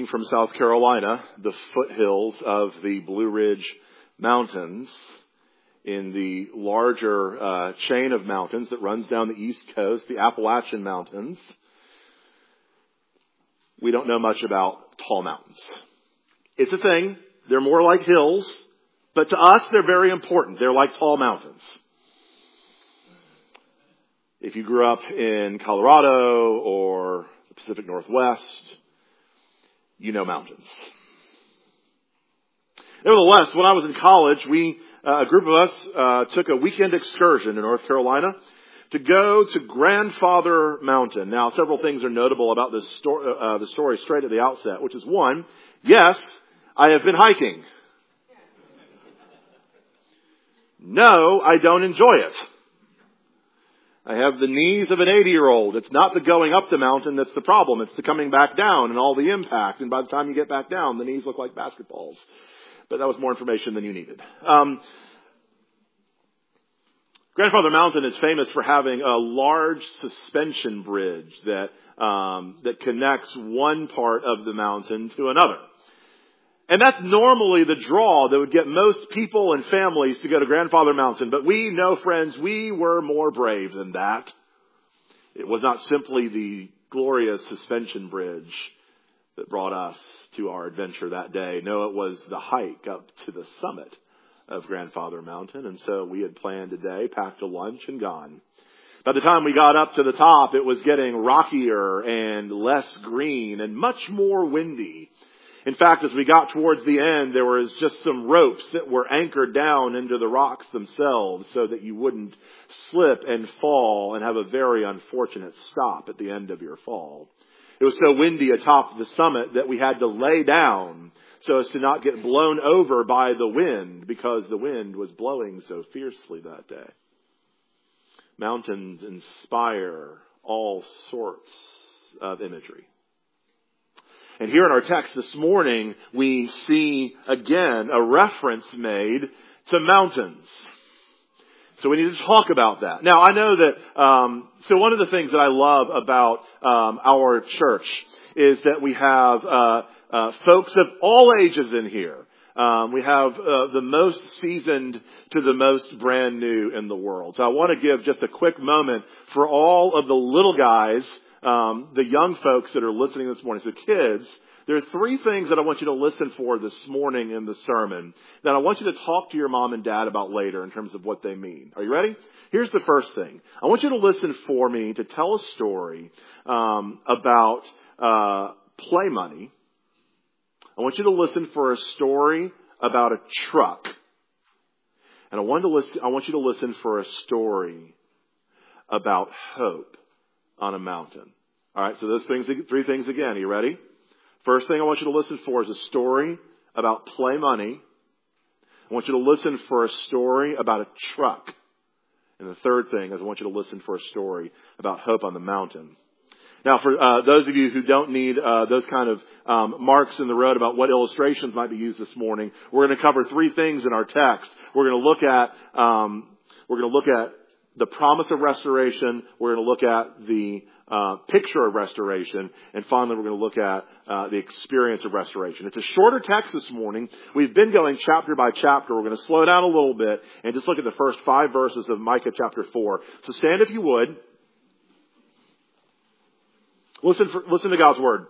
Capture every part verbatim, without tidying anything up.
hiking from South Carolina, the foothills of the Blue Ridge Mountains, in the larger uh, chain of mountains that runs down the East Coast, the Appalachian Mountains. We don't know much about tall mountains. It's a thing. They're more like hills, but to us, they're very important. They're like tall mountains. If you grew up in Colorado or the Pacific Northwest, you know mountains. Nevertheless, when I was in college, we, uh, a group of us, uh, took a weekend excursion in North Carolina to go to Grandfather Mountain. Now, several things are notable about this story, uh, the story straight at the outset, which is one, yes, I have been hiking. No, I don't enjoy it. I have the knees of an eighty-year-old. It's not the going up the mountain that's the problem. It's the coming back down and all the impact. And by the time you get back down, the knees look like basketballs. But that was more information than you needed. Um, Grandfather Mountain is famous for having a large suspension bridge that um, that connects one part of the mountain to another. And that's normally the draw that would get most people and families to go to Grandfather Mountain. But we know, friends, we were more brave than that. It was not simply the glorious suspension bridge that brought us to our adventure that day. No, it was the hike up to the summit of Grandfather Mountain. And so we had planned a day, packed a lunch, and gone. By the time we got up to the top, it was getting rockier and less green and much more windy. In fact, as we got towards the end, there was just some ropes that were anchored down into the rocks themselves so that you wouldn't slip and fall and have a very unfortunate stop at the end of your fall. It was so windy atop the summit that we had to lay down so as to not get blown over by the wind, because the wind was blowing so fiercely that day. Mountains inspire all sorts of imagery. And here in our text this morning, we see again a reference made to mountains. So we need to talk about that. Now, I know that, um, so one of the things that I love about um, our church is that we have uh, uh, folks of all ages in here. Um, we have uh, the most seasoned to the most brand new in the world. So I want to give just a quick moment for all of the little guys, Um, the young folks that are listening this morning, so kids, there are three things that I want you to listen for this morning in the sermon that I want you to talk to your mom and dad about later in terms of what they mean. Are you ready? Here's the first thing. I want you to listen for me to tell a story um, about uh, play money. I want you to listen for a story about a truck. And I want, to listen, I want you to listen for a story about hope on a mountain. All right, so those things, three things again. Are you ready? First thing I want you to listen for is a story about play money. I want you to listen for a story about a truck. And the third thing is I want you to listen for a story about hope on the mountain. Now, for uh, those of you who don't need uh, those kind of um, marks in the road about what illustrations might be used this morning, we're going to cover three things in our text. We're going to look at um, we're going to look at the promise of restoration. We're going to look at the uh, picture of restoration. And finally, we're going to look at uh, the experience of restoration. It's a shorter text this morning. We've been going chapter by chapter. We're going to slow down a little bit and just look at the first five verses of Micah chapter four. So stand if you would. Listen, for, listen to God's word.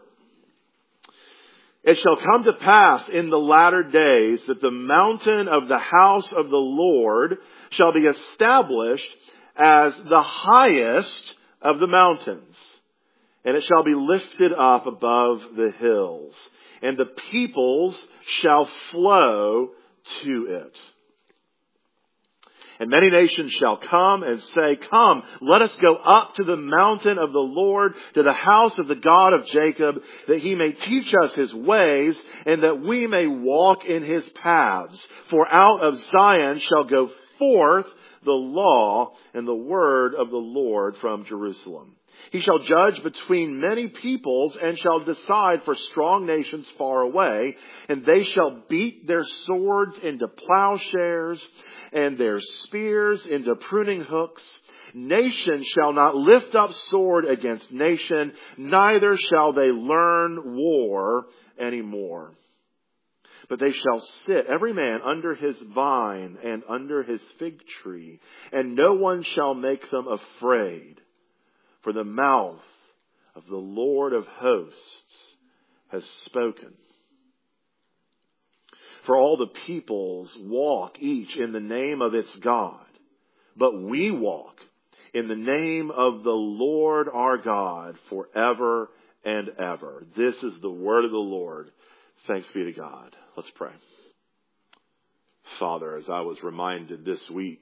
It shall come to pass in the latter days that the mountain of the house of the Lord shall be established as the highest of the mountains, and it shall be lifted up above the hills, and the peoples shall flow to it. And many nations shall come and say, come, let us go up to the mountain of the Lord, to the house of the God of Jacob, that he may teach us his ways, and that we may walk in his paths. For out of Zion shall go forth the law and the word of the Lord from Jerusalem. He shall judge between many peoples and shall decide for strong nations far away. And they shall beat their swords into plowshares and their spears into pruning hooks. Nation shall not lift up sword against nation, neither shall they learn war anymore. But they shall sit, every man under his vine and under his fig tree, and no one shall make them afraid. For the mouth of the Lord of hosts has spoken. For all the peoples walk each in the name of its God, but we walk in the name of the Lord our God forever and ever. This is the word of the Lord. Thanks be to God. Let's pray. Father, as I was reminded this week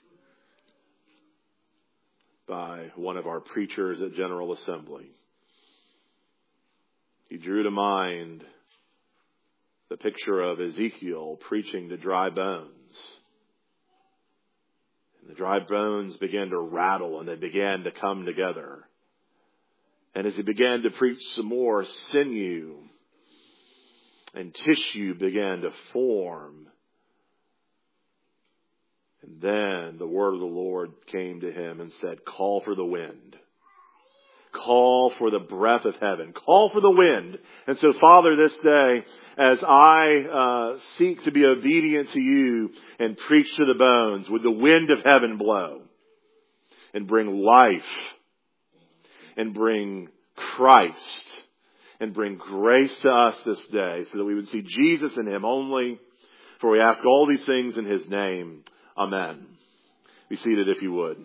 by one of our preachers at General Assembly, he drew to mind the picture of Ezekiel preaching to dry bones. And the dry bones began to rattle and they began to come together. And as he began to preach some more, sinew and tissue began to form. And then the word of the Lord came to him and said, call for the wind. Call for the breath of heaven. Call for the wind. And so, Father, this day, as I uh, seek to be obedient to you and preach to the bones, would the wind of heaven blow and bring life and bring Christ and bring grace to us this day so that we would see Jesus in him only. For we ask all these things in his name. Amen. Be seated if you would.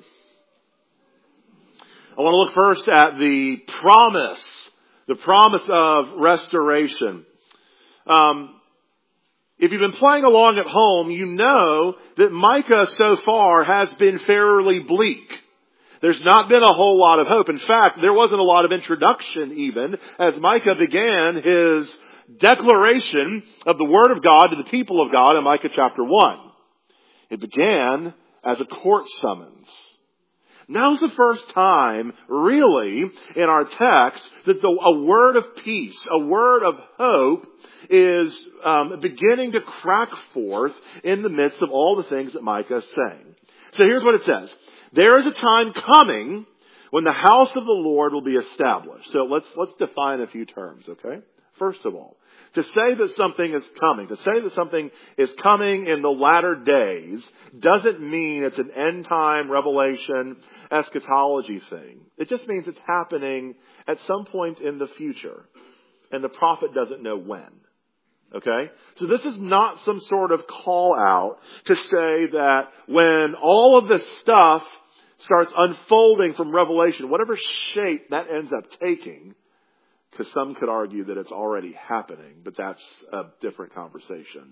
I want to look first at the promise, the promise of restoration. Um, if you've been playing along at home, you know that Micah so far has been fairly bleak. There's not been a whole lot of hope. In fact, there wasn't a lot of introduction even as Micah began his declaration of the Word of God to the people of God in Micah chapter one. It began as a court summons. Now's the first time, really, in our text that the, a word of peace, a word of hope is um, beginning to crack forth in the midst of all the things that Micah is saying. So here's what it says. There is a time coming when the house of the Lord will be established. So let's, let's define a few terms, okay? First of all, to say that something is coming, to say that something is coming in the latter days doesn't mean it's an end time revelation eschatology thing. It just means it's happening at some point in the future. And the prophet doesn't know when. Okay? So this is not some sort of call out to say that when all of this stuff starts unfolding from Revelation, whatever shape that ends up taking, because some could argue that it's already happening, but that's a different conversation.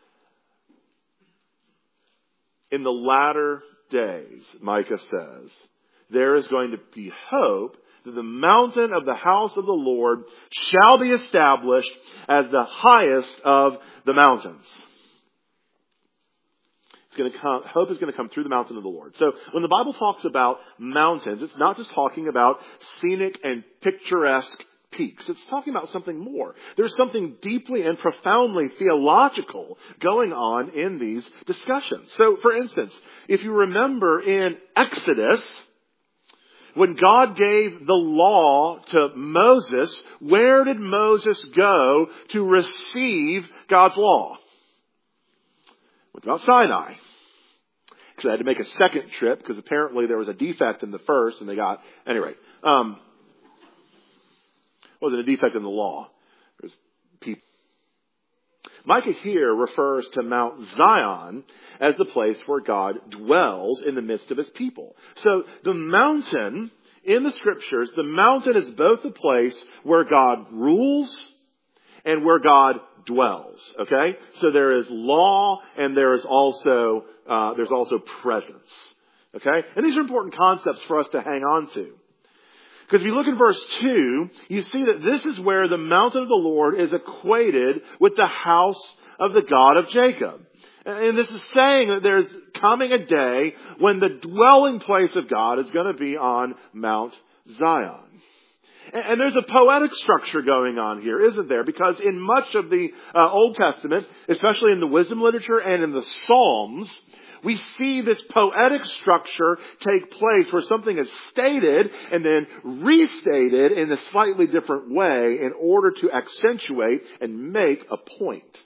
In the latter days, Micah says, there is going to be hope that the mountain of the house of the Lord shall be established as the highest of the mountains. It's going to come, hope is going to come through the mountain of the Lord. So when the Bible talks about mountains, it's not just talking about scenic and picturesque peaks. It's talking about something more. There's something deeply and profoundly theological going on in these discussions. So, for instance, if you remember in Exodus, when God gave the law to Moses, where did Moses go to receive God's law? Went to Mount Sinai. Because I had to make a second trip because apparently there was a defect in the first and they got, anyway, um, wasn't a defect in the law. There's people. Micah here refers to Mount Zion as the place where God dwells in the midst of his people. So the mountain in the scriptures, the mountain is both the place where God rules and where God dwells. Okay? So there is law and there is also, uh, there's also presence. Okay? And these are important concepts for us to hang on to. Because if you look at verse two, you see that this is where the mountain of the Lord is equated with the house of the God of Jacob. And this is saying that there's coming a day when the dwelling place of God is going to be on Mount Zion. And there's a poetic structure going on here, isn't there? Because in much of the uh, Old Testament, especially in the wisdom literature and in the Psalms, we see this poetic structure take place where something is stated and then restated in a slightly different way in order to accentuate and make a point.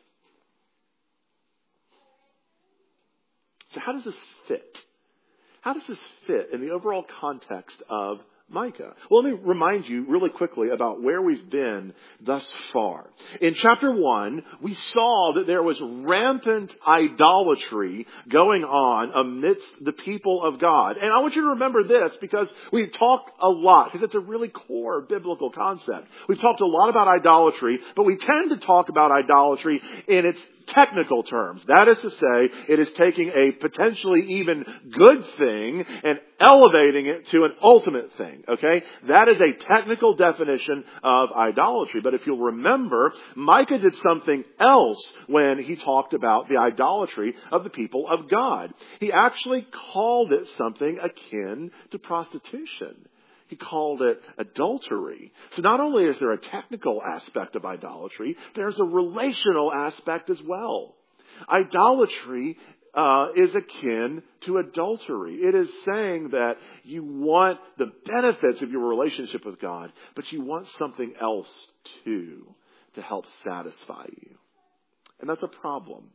So how does this fit? How does this fit in the overall context of Micah? Well, let me remind you really quickly about where we've been thus far. In chapter one, we saw that there was rampant idolatry going on amidst the people of God. And I want you to remember this because we've talked a lot, because it's a really core biblical concept. We've talked a lot about idolatry, but we tend to talk about idolatry in its technical terms. That is to say, it is taking a potentially even good thing and elevating it to an ultimate thing. Okay? That is a technical definition of idolatry. But if you'll remember, Micah did something else when he talked about the idolatry of the people of God. He actually called it something akin to prostitution. He called it adultery. So not only is there a technical aspect of idolatry, there's a relational aspect as well. Idolatry uh, is akin to adultery. It is saying that you want the benefits of your relationship with God, but you want something else too to help satisfy you. And that's a problem.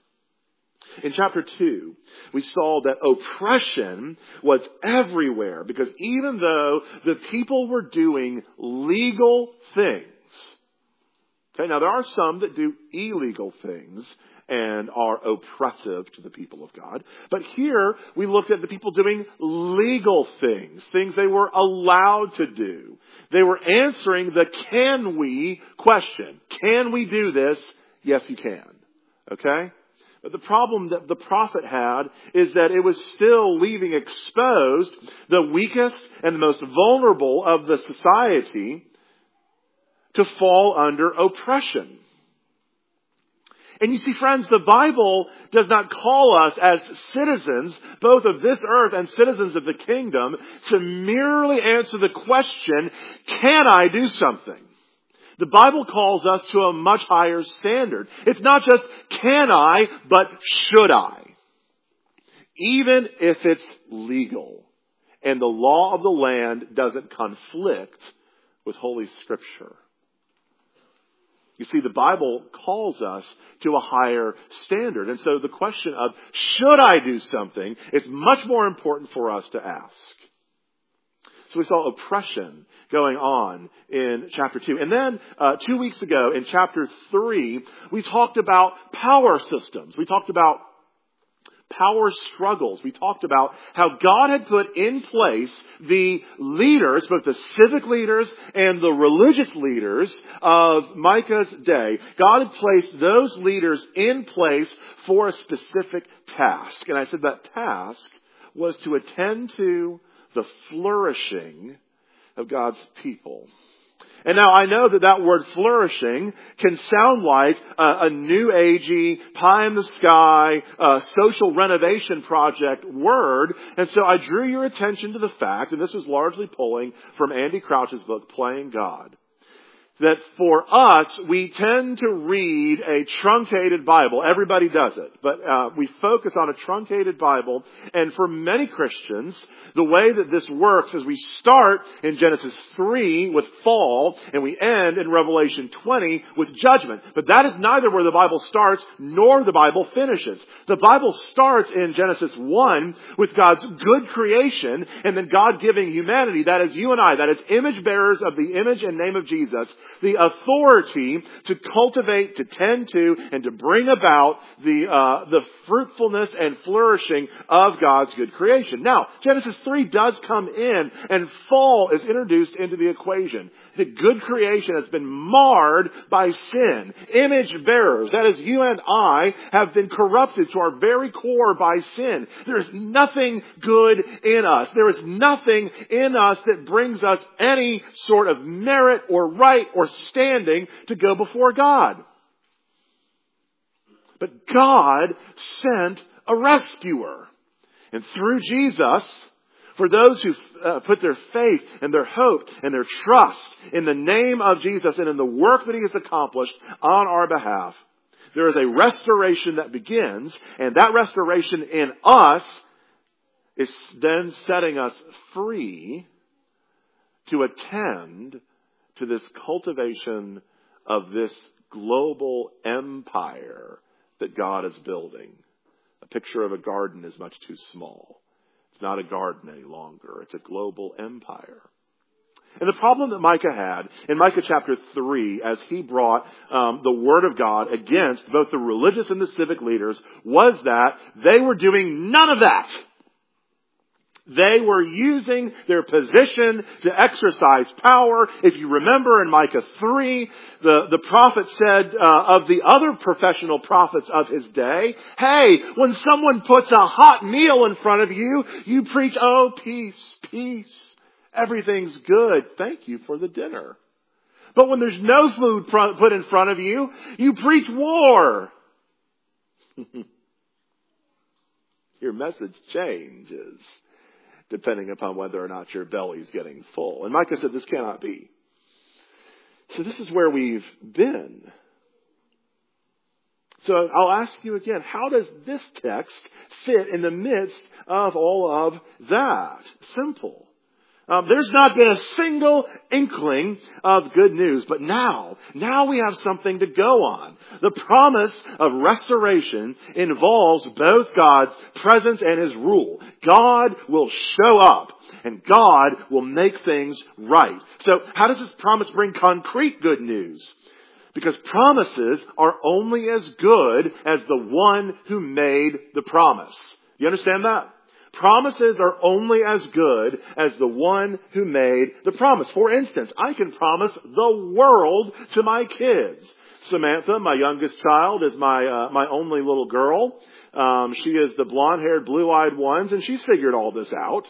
In chapter two, we saw that oppression was everywhere because even though the people were doing legal things, okay, now there are some that do illegal things and are oppressive to the people of God. But here we looked at the people doing legal things, things they were allowed to do. They were answering the can we question. Can we do this? Yes, you can. Okay? But the problem that the prophet had is that it was still leaving exposed the weakest and the most vulnerable of the society to fall under oppression. And you see, friends, the Bible does not call us as citizens, both of this earth and citizens of the kingdom, to merely answer the question, can I do something? The Bible calls us to a much higher standard. It's not just can I, but should I? Even if it's legal and the law of the land doesn't conflict with Holy Scripture. You see, the Bible calls us to a higher standard. And so the question of should I do something is much more important for us to ask. So we saw oppression going on in chapter two. And then uh, two weeks ago in chapter three, we talked about power systems. We talked about power struggles. We talked about how God had put in place the leaders, both the civic leaders and the religious leaders of Micah's day. God had placed those leaders in place for a specific task. And I said that task was to attend to the flourishing of God's people. And now I know that that word flourishing can sound like a, a new agey, pie in the sky, uh, social renovation project word. And so I drew your attention to the fact, and this was largely pulling from Andy Crouch's book, Playing God, that for us, we tend to read a truncated Bible. Everybody does it. But uh, we focus on a truncated Bible. And for many Christians, the way that this works is we start in Genesis three with fall, and we end in Revelation twenty with judgment. But that is neither where the Bible starts, nor the Bible finishes. The Bible starts in Genesis one with God's good creation, and then God giving humanity, that is you and I, that is image bearers of the image and name of Jesus, the authority to cultivate, to tend to, and to bring about the uh, the fruitfulness and flourishing of God's good creation. Now, Genesis three does come in, and fall is introduced into the equation. The good creation has been marred by sin. Image bearers, that is you and I, have been corrupted to our very core by sin. There is nothing good in us. There is nothing in us that brings us any sort of merit or right or standing to go before God. But God sent a rescuer. And through Jesus, for those who uh, put their faith and their hope and their trust in the name of Jesus and in the work that He has accomplished on our behalf, There is a restoration that begins, and that restoration in us is then setting us free to attend to this cultivation of this global empire that God is building. A picture of a garden is much too small. It's not a garden any longer. It's a global empire. And the problem that Micah had in Micah chapter three, as he brought um, the word of God against both the religious and the civic leaders, was that they were doing none of that. They were using their position to exercise power. If you remember in Micah three, the, the prophet said uh, of the other professional prophets of his day, hey, when someone puts a hot meal in front of you, you preach, oh, peace, peace. Everything's good. Thank you for the dinner. But when there's no food put in front of you, you preach war. Your message changes depending upon whether or not your belly's getting full. And Micah said this cannot be. So this is where we've been. So I'll ask you again, how does this text fit in the midst of all of that? Simple. Um, there's not been a single inkling of good news, but now, now we have something to go on. The promise of restoration involves both God's presence and His rule. God will show up, and God will make things right. So how does this promise bring concrete good news? Because promises are only as good as the one who made the promise. You understand that? Promises are only as good as the one who made the promise. For instance, I can promise the world to my kids. Samantha, my youngest child, is my uh, my only little girl. Um, she is the blonde-haired, blue-eyed ones, and she's figured all this out.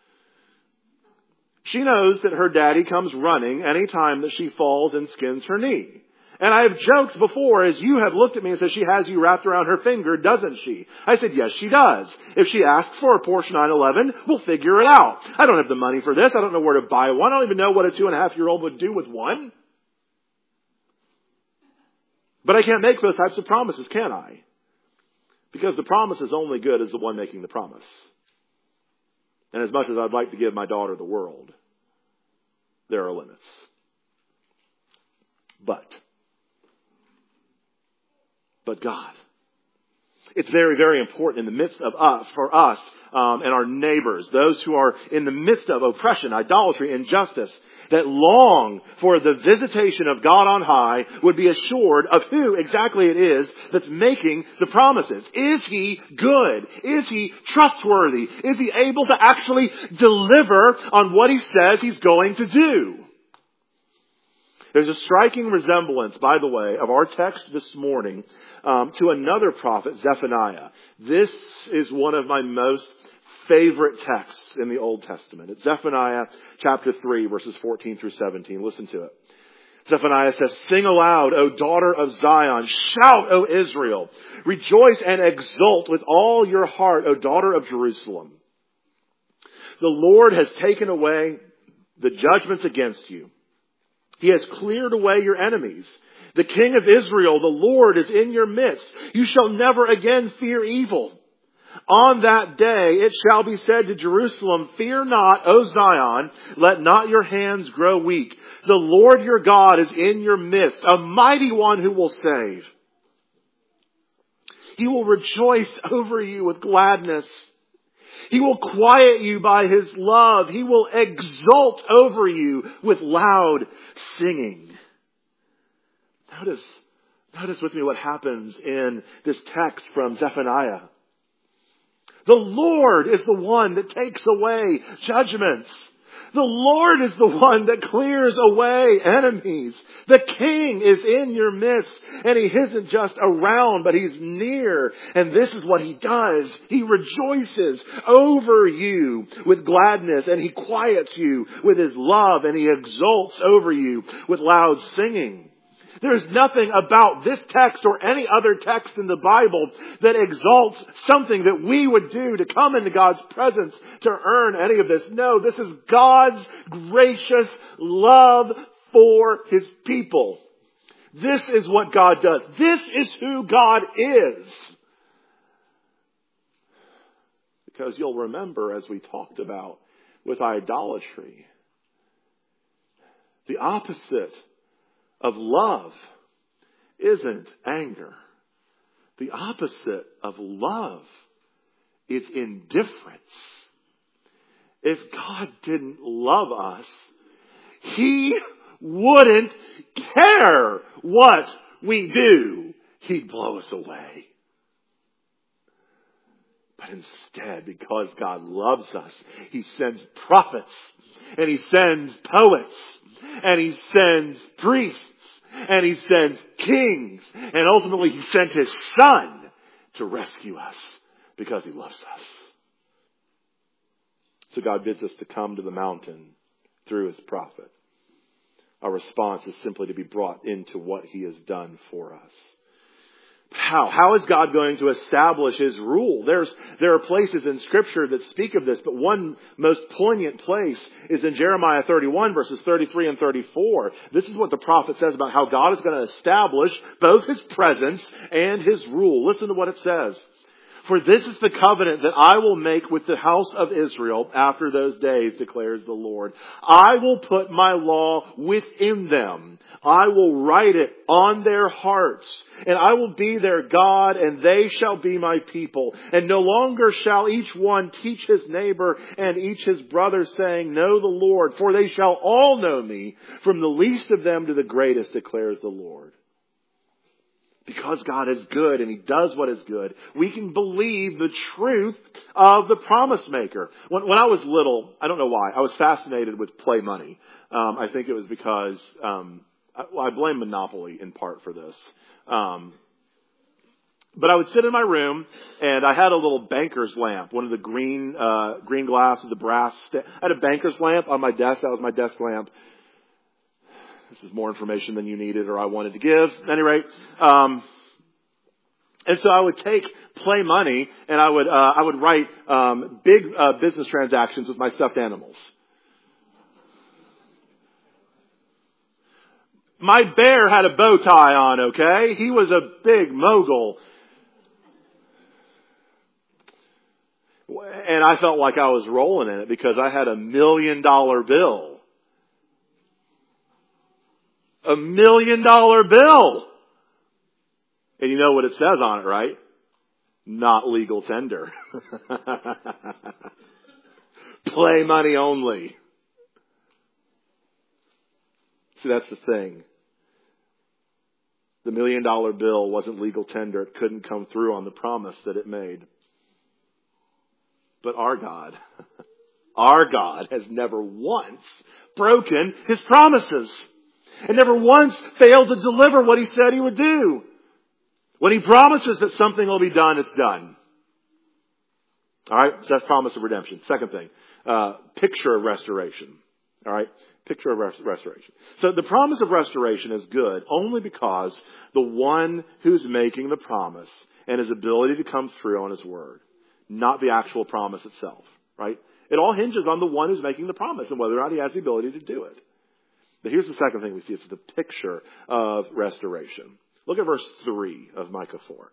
She knows that her daddy comes running anytime that she falls and skins her knee. And I have joked before as you have looked at me and said, she has you wrapped around her finger, doesn't she? I said, yes, she does. If she asks for a Porsche nine eleven, we'll figure it out. I don't have the money for this. I don't know where to buy one. I don't even know what a two and a half year old would do with one. But I can't make those types of promises, can I? Because the promise is only good as the one making the promise. And as much as I'd like to give my daughter the world, there are limits. But But God. It's very, very important in the midst of us, for us um, and our neighbors, those who are in the midst of oppression, idolatry, injustice, that long for the visitation of God on high would be assured of who exactly it is that's making the promises. Is He good? Is He trustworthy? Is He able to actually deliver on what He says He's going to do? There's a striking resemblance, by the way, of our text this morning um, to another prophet, Zephaniah. This is one of my most favorite texts in the Old Testament. It's Zephaniah chapter three, verses fourteen through seventeen. Listen to it. Zephaniah says, "Sing aloud, O daughter of Zion. Shout, O Israel. Rejoice and exult with all your heart, O daughter of Jerusalem. The Lord has taken away the judgments against you. He has cleared away your enemies. The King of Israel, the Lord, is in your midst. You shall never again fear evil. On that day it shall be said to Jerusalem, fear not, O Zion, let not your hands grow weak. The Lord your God is in your midst, a mighty one who will save. He will rejoice over you with gladness. He will quiet you by His love. He will exult over you with loud singing." Notice, notice with me what happens in this text from Zephaniah. The Lord is the one that takes away judgments. The Lord is the one that clears away enemies. The King is in your midst, and He isn't just around, but He's near. And this is what He does. He rejoices over you with gladness, and He quiets you with His love, and He exults over you with loud singing. There's nothing about this text or any other text in the Bible that exalts something that we would do to come into God's presence to earn any of this. No, this is God's gracious love for His people. This is what God does. This is who God is. Because you'll remember, as we talked about with idolatry, the opposite of love isn't anger. The opposite of love is indifference. If God didn't love us, He wouldn't care what we do. He'd blow us away. But instead, because God loves us, He sends prophets, and He sends poets, and He sends priests, and He sends kings, and ultimately He sent His Son to rescue us because He loves us. So God bids us to come to the mountain through His prophet. Our response is simply to be brought into what He has done for us. How? How is God going to establish His rule? There's, there are places in Scripture that speak of this, but one most poignant place is in Jeremiah thirty-one, verses thirty-three and thirty-four. This is what the prophet says about how God is going to establish both His presence and His rule. Listen to what it says. For this is the covenant that I will make with the house of Israel after those days, declares the Lord. I will put my law within them. I will write it on their hearts. And I will be their God, and they shall be my people. And no longer shall each one teach his neighbor and each his brother, saying, Know the Lord. For they shall all know me, from the least of them to the greatest, declares the Lord. Because God is good and He does what is good, we can believe the truth of the promise maker. When, when I was little, I don't know why, I was fascinated with play money. Um, I think it was because, um, I, well, I blame Monopoly in part for this. Um, but I would sit in my room and I had a little banker's lamp, one of the green, uh, green glass with the brass. St- I had a banker's lamp on my desk. That was my desk lamp. This is more information than you needed or I wanted to give. At any rate, um, and so I would take play money and I would uh, I would write um, big uh, business transactions with my stuffed animals. My bear had a bow tie on. Okay, he was a big mogul, and I felt like I was rolling in it because I had a million dollar bill. A million dollar bill. And you know what it says on it, right? Not legal tender. Play money only. See, that's the thing. The million dollar bill wasn't legal tender. It couldn't come through on the promise that it made. But our God, our God has never once broken His promises. And never once failed to deliver what He said He would do. When He promises that something will be done, it's done. All right? So that's promise of redemption. Second thing, uh, picture of restoration. All right? Picture of res- restoration. So the promise of restoration is good only because the one who's making the promise and his ability to come through on His word, not the actual promise itself. Right? It all hinges on the one who's making the promise and whether or not he has the ability to do it. But here's the second thing we see. It's the picture of restoration. Look at verse three of Micah four.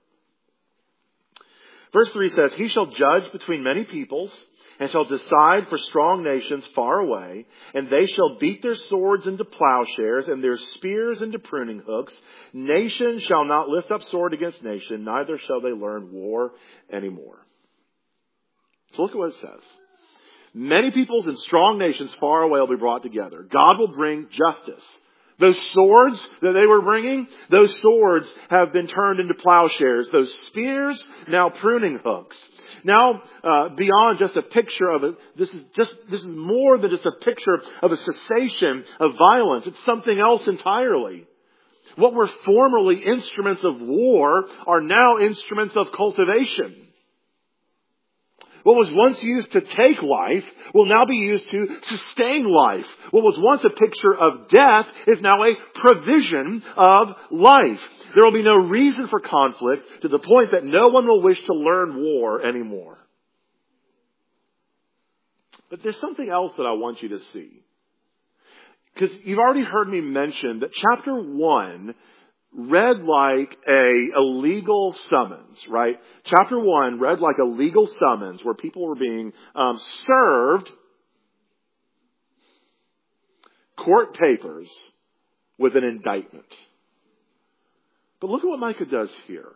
Verse three says, He shall judge between many peoples and shall decide for strong nations far away. And they shall beat their swords into plowshares and their spears into pruning hooks. Nation shall not lift up sword against nation, neither shall they learn war anymore. So look at what it says. Many peoples and strong nations far away will be brought together. God will bring justice. Those swords that they were bringing, those swords have been turned into plowshares. Those spears, now pruning hooks. Now, uh, beyond just a picture of it, this is just, this is more than just a picture of a cessation of violence. It's something else entirely. What were formerly instruments of war are now instruments of cultivation. What was once used to take life will now be used to sustain life. What was once a picture of death is now a provision of life. There will be no reason for conflict to the point that no one will wish to learn war anymore. But there's something else that I want you to see. Because you've already heard me mention that chapter one read like a, a legal summons, right? Chapter one read like a legal summons where people were being um, served court papers with an indictment. But look at what Micah does here.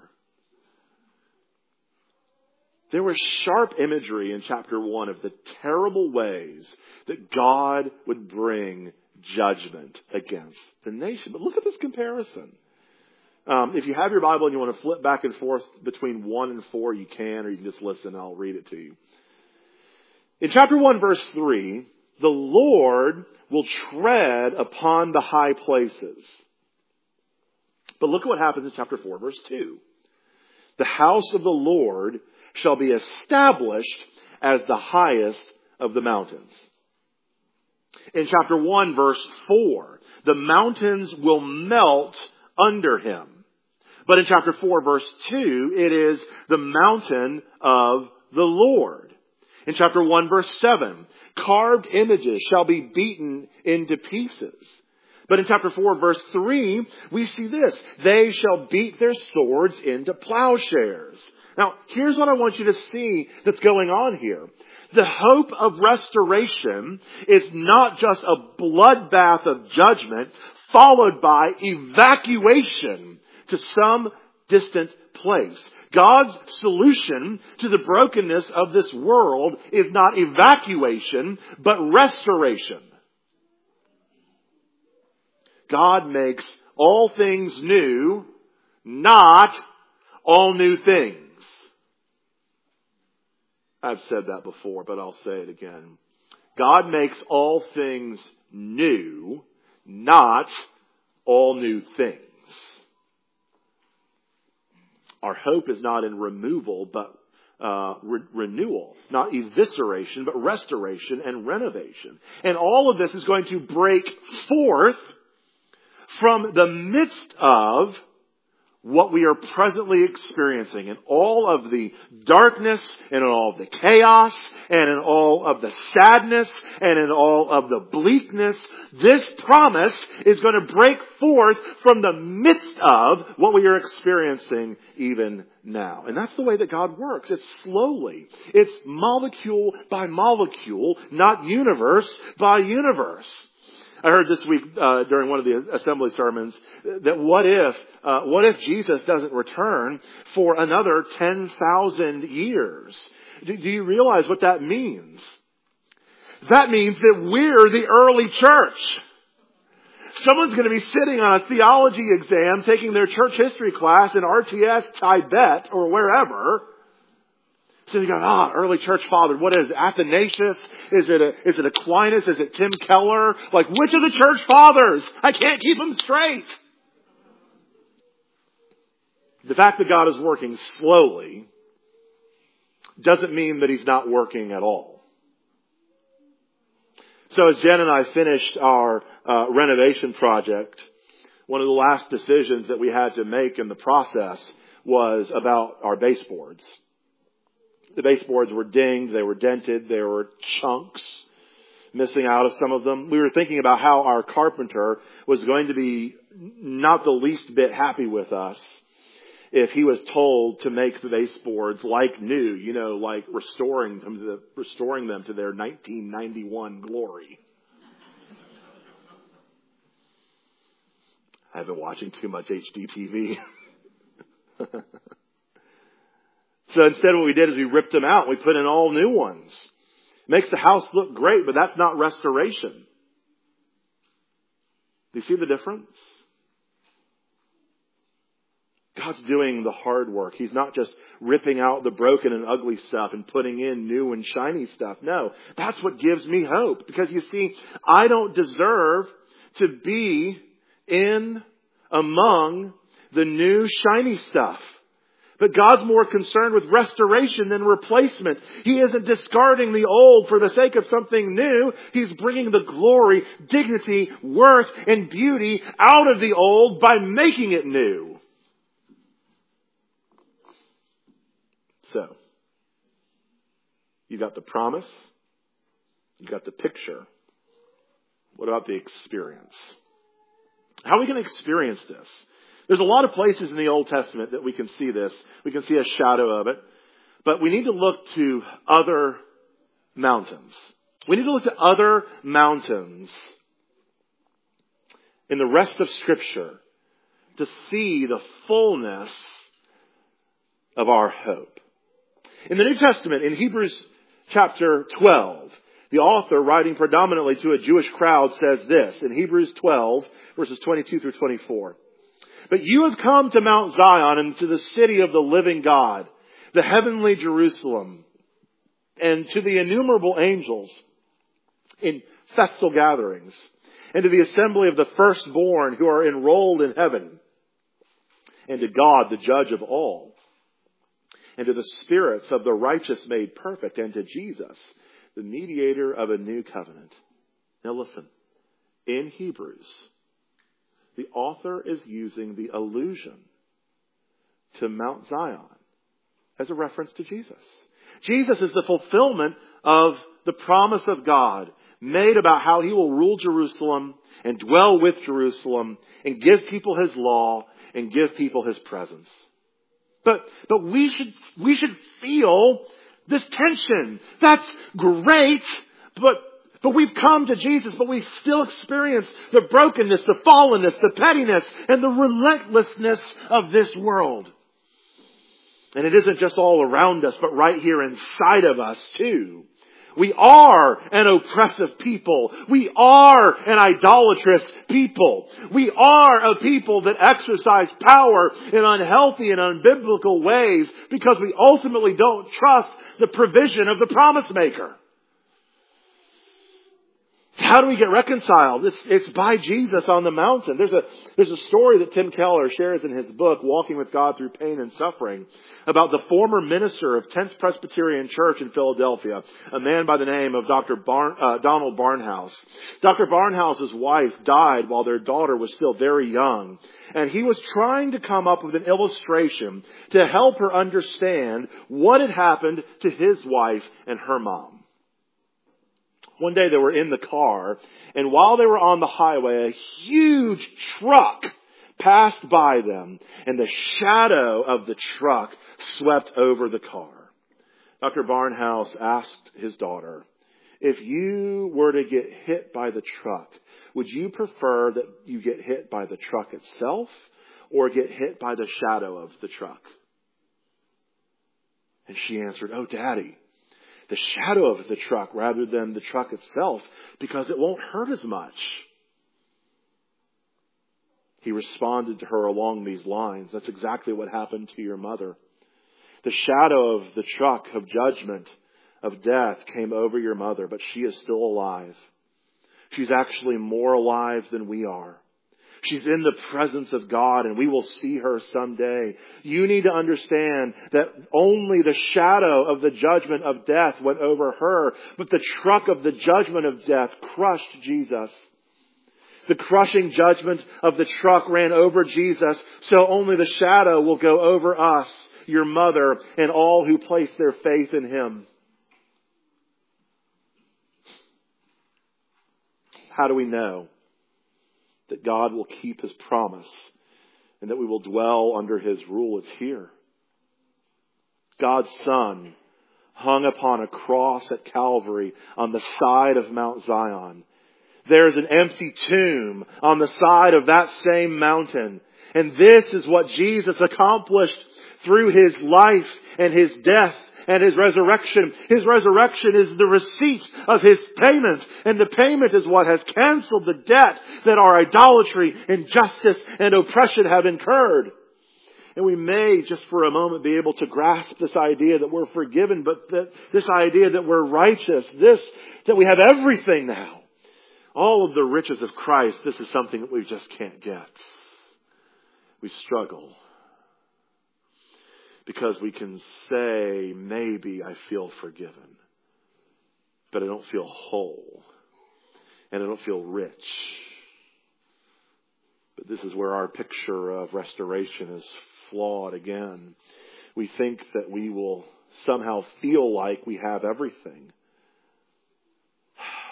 There was sharp imagery in chapter one of the terrible ways that God would bring judgment against the nation. But look at this comparison. Um, if you have your Bible and you want to flip back and forth between one and four, you can, or you can just listen. I'll read it to you. In chapter one, verse three, the Lord will tread upon the high places. But look at what happens in chapter four, verse two. The house of the Lord shall be established as the highest of the mountains. In chapter one, verse four, the mountains will melt under him. But in chapter four, verse two, it is the mountain of the Lord. In chapter one, verse seven, carved images shall be beaten into pieces. But in chapter four, verse three, we see this. They shall beat their swords into plowshares. Now, here's what I want you to see that's going on here. The hope of restoration is not just a bloodbath of judgment followed by evacuation to some distant place. God's solution to the brokenness of this world is not evacuation, but restoration. God makes all things new, not all new things. I've said that before, but I'll say it again. God makes all things new, not all new things. Our hope is not in removal, but uh, re- renewal. Not evisceration, but restoration and renovation. And all of this is going to break forth from the midst of what we are presently experiencing, in all of the darkness, and in all of the chaos, and in all of the sadness, and in all of the bleakness. This promise is going to break forth from the midst of what we are experiencing even now. And that's the way that God works. It's slowly. It's molecule by molecule, not universe by universe. I heard this week uh, during one of the assembly sermons that what if uh, what if Jesus doesn't return for another ten thousand years? Do, do you realize what that means? That means that we're the early church. Someone's going to be sitting on a theology exam, taking their church history class in R T S, Tibet, or wherever. So you go, ah, early church father. What is it? Athanasius? Is it a, is it Aquinas? Is it Tim Keller? Like, which of the church fathers? I can't keep them straight. The fact that God is working slowly doesn't mean that He's not working at all. So as Jen and I finished our uh, renovation project, one of the last decisions that we had to make in the process was about our baseboards. The baseboards were dinged, they were dented, there were chunks missing out of some of them. We were thinking about how our carpenter was going to be not the least bit happy with us if he was told to make the baseboards like new, you know, like restoring them to the, restoring them to their nineteen ninety-one glory. I've been watching too much H D T V. So instead what we did is we ripped them out. We put in all new ones. Makes the house look great, but that's not restoration. Do you see the difference? God's doing the hard work. He's not just ripping out the broken and ugly stuff and putting in new and shiny stuff. No, that's what gives me hope. Because you see, I don't deserve to be in among the new shiny stuff. But God's more concerned with restoration than replacement. He isn't discarding the old for the sake of something new. He's bringing the glory, dignity, worth, and beauty out of the old by making it new. So, you got the promise. You got the picture. What about the experience? How are we going to experience this? There's a lot of places in the Old Testament that we can see this. We can see a shadow of it. But we need to look to other mountains. We need to look to other mountains in the rest of Scripture to see the fullness of our hope. In the New Testament, in Hebrews chapter twelve, the author, writing predominantly to a Jewish crowd, says this in Hebrews twelve, verses twenty-two through twenty-four. But you have come to Mount Zion and to the city of the living God, the heavenly Jerusalem, and to the innumerable angels in festal gatherings, and to the assembly of the firstborn who are enrolled in heaven, and to God, the judge of all, and to the spirits of the righteous made perfect, and to Jesus, the mediator of a new covenant. Now listen, in Hebrews, the author is using the allusion to Mount Zion as a reference to Jesus. Jesus is the fulfillment of the promise of God made about how he will rule Jerusalem and dwell with Jerusalem and give people his law and give people his presence. But, but we should, we should feel this tension. That's great, but, but we've come to Jesus, but we still experience the brokenness, the fallenness, the pettiness, and the relentlessness of this world. And it isn't just all around us, but right here inside of us too. We are an oppressive people. We are an idolatrous people. We are a people that exercise power in unhealthy and unbiblical ways because we ultimately don't trust the provision of the promise maker. How do we get reconciled? It's, it's by Jesus on the mountain. There's a, there's a story that Tim Keller shares in his book, Walking with God Through Pain and Suffering, about the former minister of tenth Presbyterian Church in Philadelphia, a man by the name of Doctor Barn, uh, Donald Barnhouse. Doctor Barnhouse's wife died while their daughter was still very young, and he was trying to come up with an illustration to help her understand what had happened to his wife and her mom. One day they were in the car, and while they were on the highway, a huge truck passed by them, and the shadow of the truck swept over the car. Doctor Barnhouse asked his daughter, if you were to get hit by the truck, would you prefer that you get hit by the truck itself or get hit by the shadow of the truck? And she answered, oh, Daddy, the shadow of the truck rather than the truck itself, because it won't hurt as much. He responded to her along these lines. That's exactly what happened to your mother. The shadow of the truck of judgment, of death, came over your mother, but she is still alive. She's actually more alive than we are. She's in the presence of God, and we will see her someday. You need to understand that only the shadow of the judgment of death went over her, but the truck of the judgment of death crushed Jesus. The crushing judgment of the truck ran over Jesus, so only the shadow will go over us, your mother, and all who place their faith in him. How do we know that God will keep his promise and that we will dwell under his rule? It's here. God's Son hung upon a cross at Calvary on the side of Mount Zion. There's an empty tomb on the side of that same mountain. And this is what Jesus accomplished through his life and his death and his resurrection. His resurrection is the receipt of his payment. And the payment is what has canceled the debt that our idolatry, injustice, and oppression have incurred. And we may, just for a moment, be able to grasp this idea that we're forgiven, but that this idea that we're righteous, this, that we have everything now. All of the riches of Christ, this is something that we just can't get. We struggle. Because we can say, maybe I feel forgiven, but I don't feel whole, and I don't feel rich. But this is where our picture of restoration is flawed again. We think that we will somehow feel like we have everything.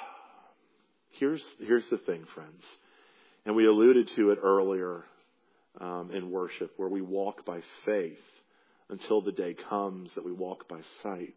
Here's, here's the thing, friends, and we alluded to it earlier. um, in worship, where we walk by faith until the day comes that we walk by sight.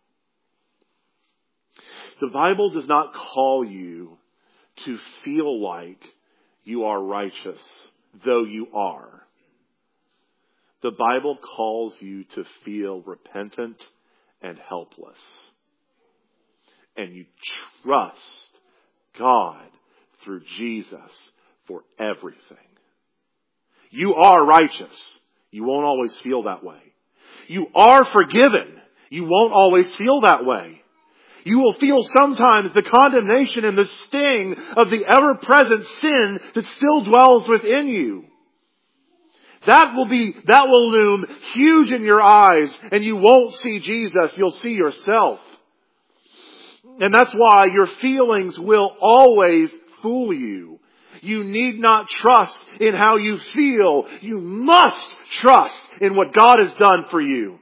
The Bible does not call you to feel like you are righteous, though you are. The Bible calls you to feel repentant and helpless. And you trust God through Jesus for everything. You are righteous. You won't always feel that way. You are forgiven. You won't always feel that way. You will feel sometimes the condemnation and the sting of the ever-present sin that still dwells within you. That will be, that will loom huge in your eyes, and you won't see Jesus, you'll see yourself. And that's why your feelings will always fool you. You need not trust in how you feel. You must trust in what God has done for you.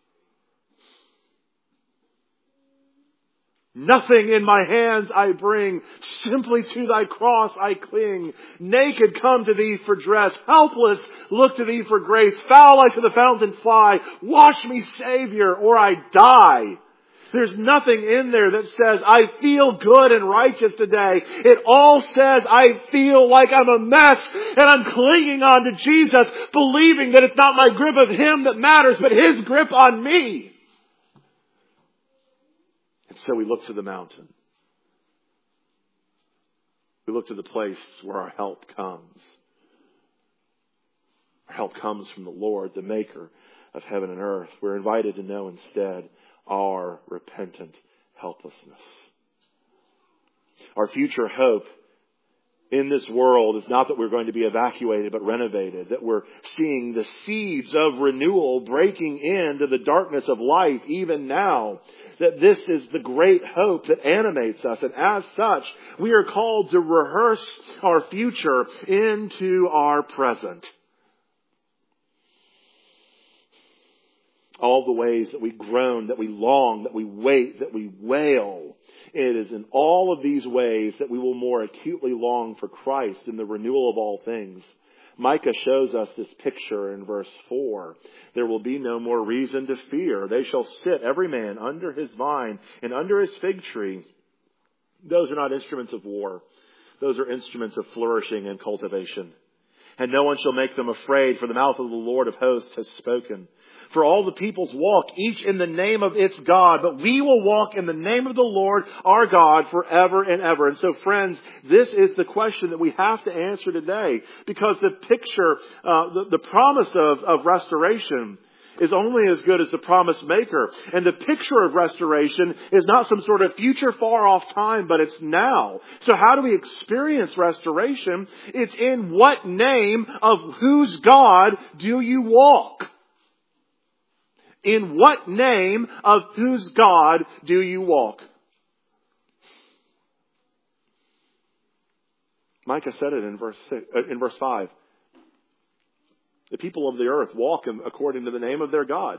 Nothing in my hands I bring, simply to thy cross I cling. Naked come to thee for dress, helpless look to thee for grace. Foul I to the fountain fly, wash me Savior or I die. There's nothing in there that says I feel good and righteous today. It all says I feel like I'm a mess and I'm clinging on to Jesus, believing that it's not my grip of Him that matters, but His grip on me. So we look to the mountain. We look to the place where our help comes. Our help comes from the Lord, the maker of heaven and earth. We're invited to know instead our repentant helplessness. Our future hope in this world is not that we're going to be evacuated but renovated, that we're seeing the seeds of renewal breaking into the darkness of life even now, that this is the great hope that animates us, and as such we are called to rehearse our future into our present. All the ways that we groan, that we long, that we wait, that we wail, it is in all of these ways that we will more acutely long for Christ in the renewal of all things. Micah shows us this picture in verse four. There will be no more reason to fear. They shall sit every man under his vine and under his fig tree. Those are not instruments of war. Those are instruments of flourishing and cultivation. And no one shall make them afraid, for the mouth of the Lord of hosts has spoken. For all the peoples walk, each in the name of its God, but we will walk in the name of the Lord our God forever and ever. And so, friends, this is the question that we have to answer today, because the picture, uh, the, the promise of, of restoration is only as good as the promise maker. And the picture of restoration is not some sort of future far off time, but it's now. So how do we experience restoration? It's in what name of whose God do you walk? In what name of whose God do you walk? Micah said it in verse six, uh, in verse five. The people of the earth walk according to the name of their God.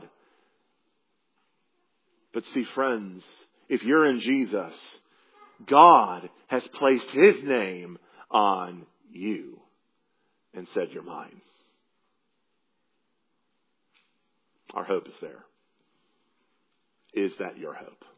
But see, friends, if you're in Jesus, God has placed His name on you and said, "You're mine." Our hope is there. Is that your hope?